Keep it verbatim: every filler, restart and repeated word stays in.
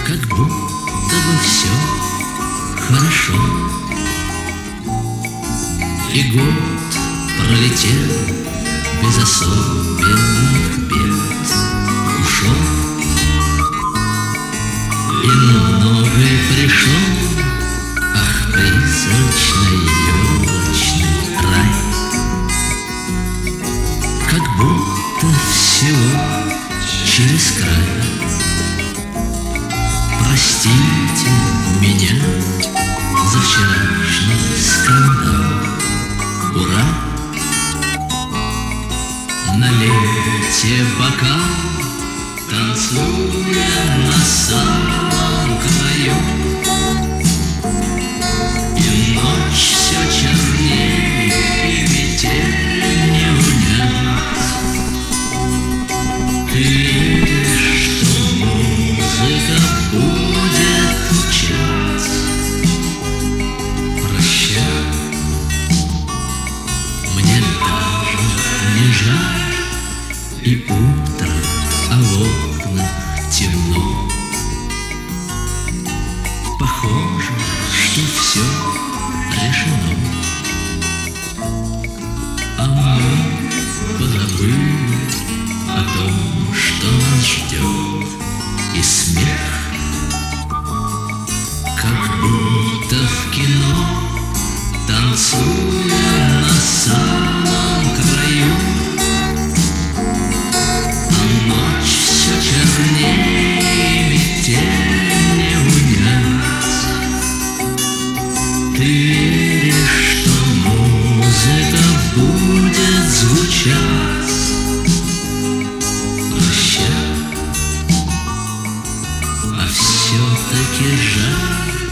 как будто бы все хорошо. И год пролетел без особенных бед, ушел, и новый пришел. Ах, призрачный елочный рай, как будто всего через край. Простите меня за вчерашний скандал. Ура! Налейте бокал, танцуя на самом краю. И ночь все чернее, и метель не унять. Ты веришь, что музыка будет звучать? Прощай, мне даже не жаль. И утро, а в окнах темно. Похоже, что все решено. А мы позабыли о том, что нас ждет. И смех, как будто в кино, танцуя на самом краю. А ночь все чернее, метель не унять. Ты веришь, что музыка будет звучать? Прощай, а все-таки жаль.